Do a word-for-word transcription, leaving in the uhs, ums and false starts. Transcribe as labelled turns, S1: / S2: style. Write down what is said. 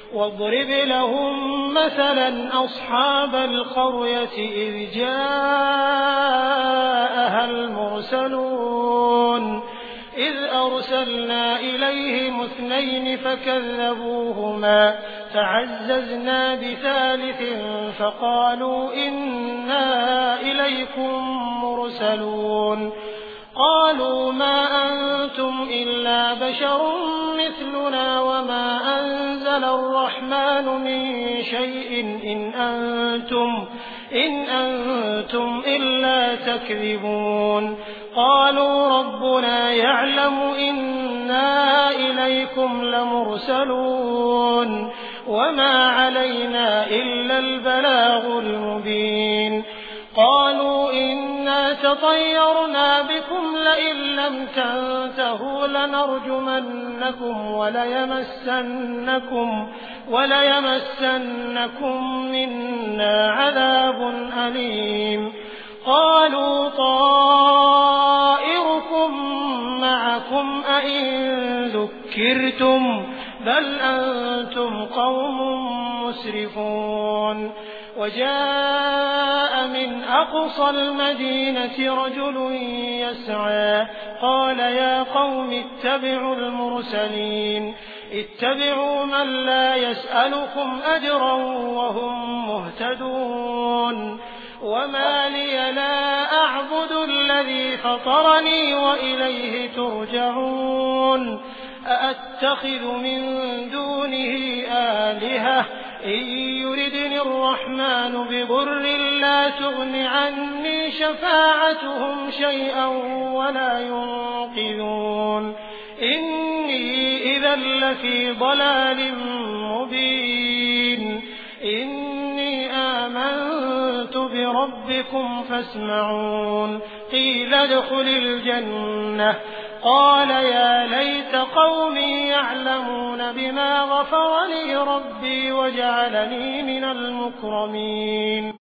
S1: واضرب لهم مثلا أصحاب القرية إذ جاءها المرسلون إذ أرسلنا إليهم اثنين فكذبوهما فعززنا بثالث فقالوا إنا إليكم مرسلون قالوا ما أنتم إلا بشر مثلنا وما أنزل الرحمن من شيء إن أنتم, إن أنتم إلا تكذبون قالوا ربنا يعلم إنا إليكم لمرسلون وما علينا إلا البلاغ المبين قالوا إنا تطيرنا بكم لئن لم تنتهوا لنرجمنكم وليمسنكم, وليمسنكم منا عذاب أليم قالوا طائركم معكم أئن ذكرتم بل أنتم قوم مسرفون وجاء من أقصى المدينة رجل يسعى قال يا قوم اتبعوا المرسلين اتبعوا من لا يسألكم أجرا وهم مهتدون وما لي لا أعبد الذي فطرني وإليه ترجعون أأتخذ من دونه آلهة إن يردني الرحمن بضر لا تغن عني شفاعتهم شيئا ولا ينقذون إني إذا لفي ضلال مبين إني آمنت بربكم فاسمعون قيل ادخل الجنة قال يا ليت قومي يعلمون بما غفر لي ربي وجعلني من المكرمين